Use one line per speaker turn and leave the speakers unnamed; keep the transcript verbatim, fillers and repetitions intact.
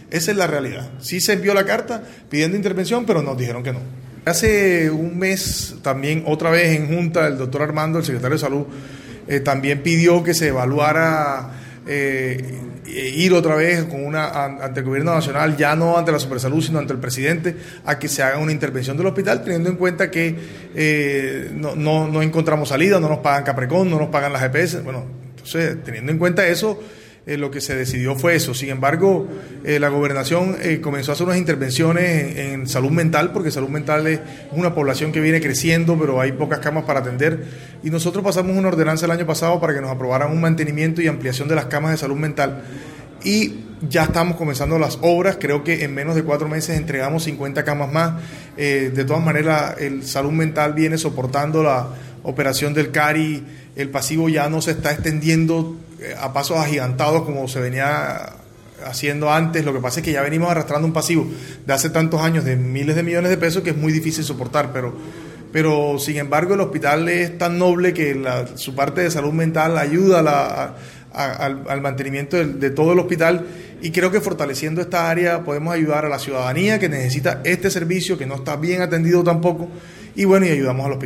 Esa es la realidad. Sí se envió la carta pidiendo intervención, pero nos dijeron que no. Hace un mes también, otra vez en junta, el doctor Armando, el secretario de Salud, eh, también pidió que se evaluara eh, ir otra vez con una ante el gobierno nacional, ya no ante la Supersalud, sino ante el presidente, a que se haga una intervención del hospital, teniendo en cuenta que eh, no, no, no encontramos salida, no nos pagan Caprecón, no nos pagan las G P S. Bueno, entonces, teniendo en cuenta eso, Eh, lo que se decidió fue eso. Sin embargo, eh, la gobernación eh, comenzó a hacer unas intervenciones en, en salud mental, porque salud mental es una población que viene creciendo, pero hay pocas camas para atender, y nosotros pasamos una ordenanza el año pasado para que nos aprobaran un mantenimiento y ampliación de las camas de salud mental, y ya estamos comenzando las obras. Creo que en menos de cuatro meses entregamos cincuenta camas más. Eh, de todas maneras, el salud mental viene soportando la operación del C A R I, el pasivo ya no se está extendiendo a pasos agigantados como se venía haciendo antes. Lo que pasa es que ya venimos arrastrando un pasivo de hace tantos años de miles de millones de pesos que es muy difícil soportar, pero, pero sin embargo el hospital es tan noble que la, su parte de salud mental ayuda a la, a, a, al, al mantenimiento de, de todo el hospital, y creo que fortaleciendo esta área podemos ayudar a la ciudadanía que necesita este servicio, que no está bien atendido tampoco, y bueno, y ayudamos al hospital.